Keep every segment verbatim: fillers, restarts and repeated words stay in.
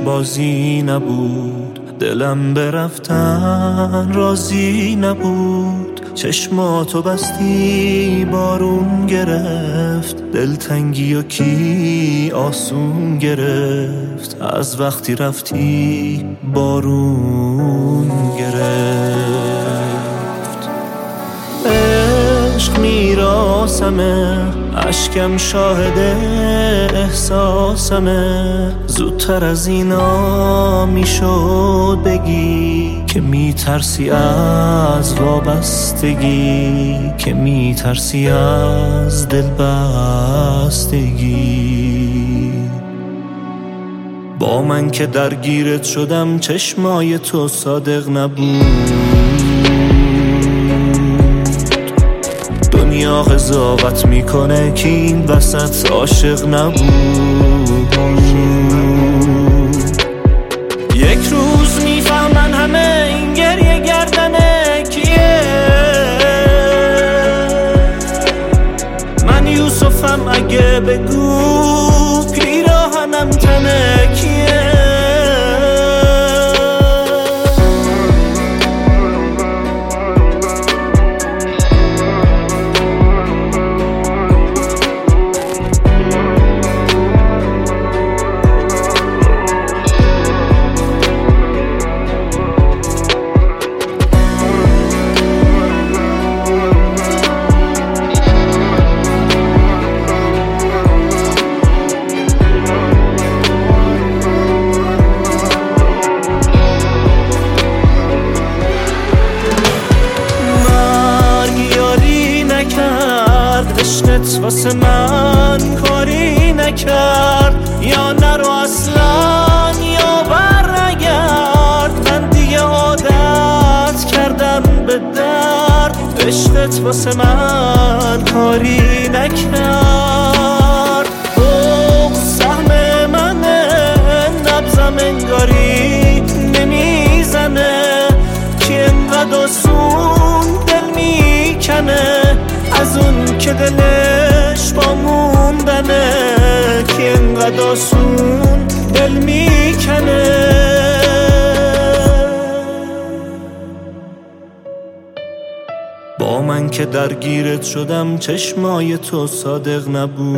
بازی نبود، دلم برفتن راضی نبود. چشماتو بستی بارون گرفت، دلتنگی و کی آسون گرفت. از وقتی رفتی بارون گرفت. عشق میراسمه، اشکم شاهد احساسمه. زودتر از اینا میشد بگی که میترسی از وابستگی، که میترسی از دلبستگی. با من که درگیرت شدم چشمای تو صادق نبود. دنیا قضاوت میکنه که این وسط عاشق نبود. یک روز میفهمن همه این گریه گردنه کیه. من یوسفم اگه بگو پیراهنم تنه کیه. عشقت واسه من کاری نکرد، یا نرو اصلا یا برنگرد. من دیگه عادت کردم به درد، عشقت واسه من کاری نکرد. اوه سهم منه، نبضم انگاری نمیزنه، که انقدر آسون دل میکنه از اون که دلش با موندنه، که انقدر آسون دل میکنه. با من که درگیرت شدم چشمای تو صادق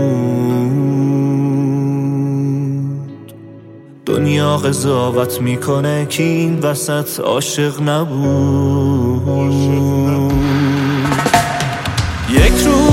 نبود. دنیا قضاوت میکنه که این وسط عاشق نبود. یک روز